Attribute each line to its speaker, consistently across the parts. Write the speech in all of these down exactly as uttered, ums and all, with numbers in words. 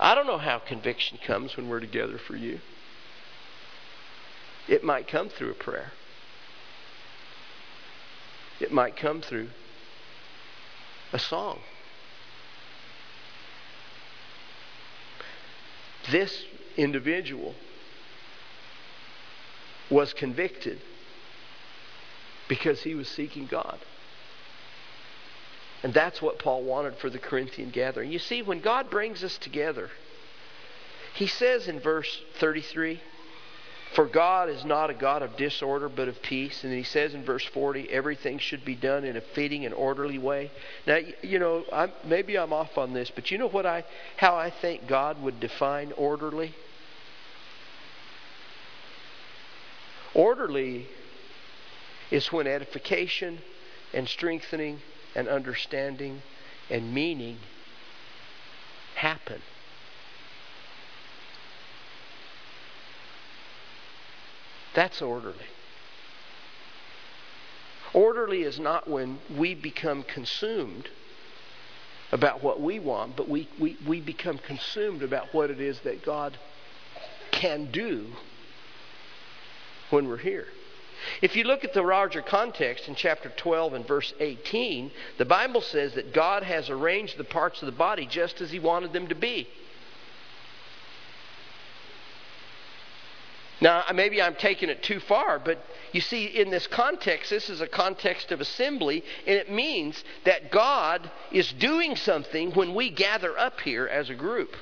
Speaker 1: I don't know how conviction comes when we're together for you. It might come through a prayer. It might come through a song. This individual was convicted because he was seeking God. And that's what Paul wanted for the Corinthian gathering. You see, when God brings us together, He says in verse thirty-three, for God is not a God of disorder, but of peace. And He says in verse forty, everything should be done in a fitting and orderly way. Now, you know, I'm, maybe I'm off on this, but you know what I, how I think God would define orderly? Orderly is when edification and strengthening and understanding and meaning happen. That's orderly. Orderly is not when we become consumed about what we want, but we, we, we become consumed about what it is that God can do when we're here. If you look at the larger context in chapter twelve and verse eighteen, the Bible says that God has arranged the parts of the body just as He wanted them to be. Now, maybe I'm taking it too far, but you see, in this context, this is a context of assembly, and it means that God is doing something when we gather up here as a group.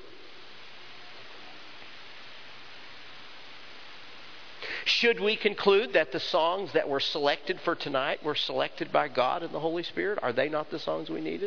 Speaker 1: Should we conclude that the songs that were selected for tonight were selected by God and the Holy Spirit? Are they not the songs we needed?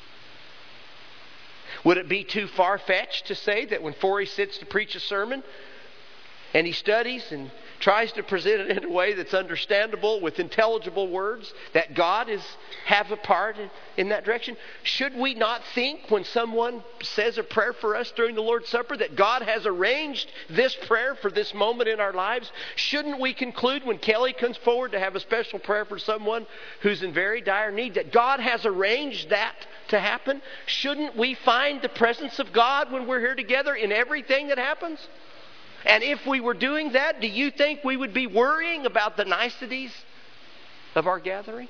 Speaker 1: Would it be too far-fetched to say that when Forey sits to preach a sermon and he studies and tries to present it in a way that's understandable with intelligible words, that God is have a part in, in that direction? Should we not think when someone says a prayer for us during the Lord's Supper that God has arranged this prayer for this moment in our lives? Shouldn't we conclude when Kelly comes forward to have a special prayer for someone who's in very dire need that God has arranged that to happen? Shouldn't we find the presence of God when we're here together in everything that happens? And if we were doing that, do you think we would be worrying about the niceties of our gathering?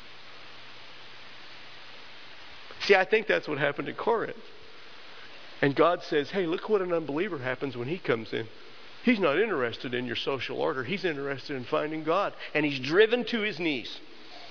Speaker 1: See, I think that's what happened in Corinth. And God says, hey, look what an unbeliever happens when he comes in. He's not interested in your social order. He's interested in finding God. And he's driven to his knees.